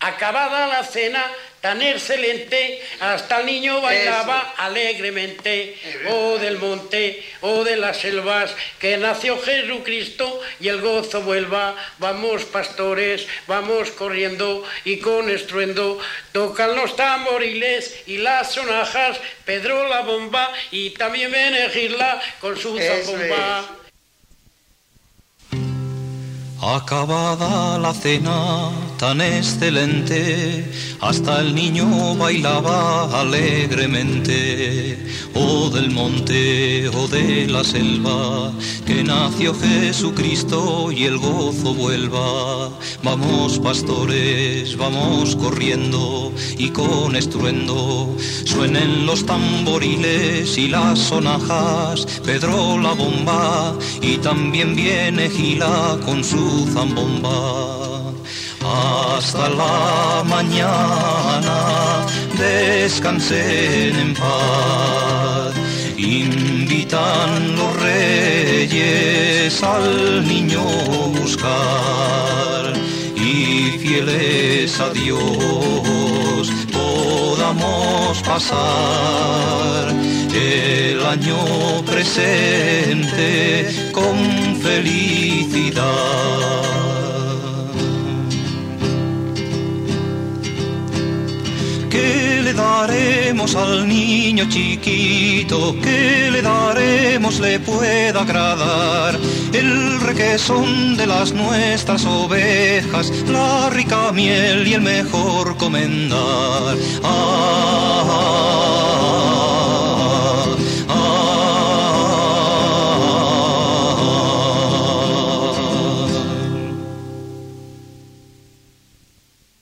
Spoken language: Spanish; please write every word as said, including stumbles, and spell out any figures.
Acabada la cena tan excelente, hasta el niño bailaba Eso. alegremente. Oh del monte, oh de las selvas, que nació Jesucristo y el gozo vuelva. Vamos pastores, vamos corriendo y con estruendo tocan los tamboriles y las sonajas, Pedro la bomba y también Benegirla con su zambomba. Acabada la cena tan excelente, hasta el niño bailaba alegremente. Oh del monte, oh de la selva, que nació Jesucristo y el gozo vuelva. Vamos pastores, vamos corriendo y con estruendo suenen los tamboriles y las sonajas, Pedro la bomba y también viene Gila con su zambomba. Hasta la mañana descansen en paz. Invitan los reyes al niño buscar y fieles a Dios podamos pasar el año presente con felicidad. ¿Qué le daremos al niño chiquito? ¿Qué le daremos le pueda agradar? El requesón de las nuestras ovejas, la rica miel y el mejor comendar. Ah,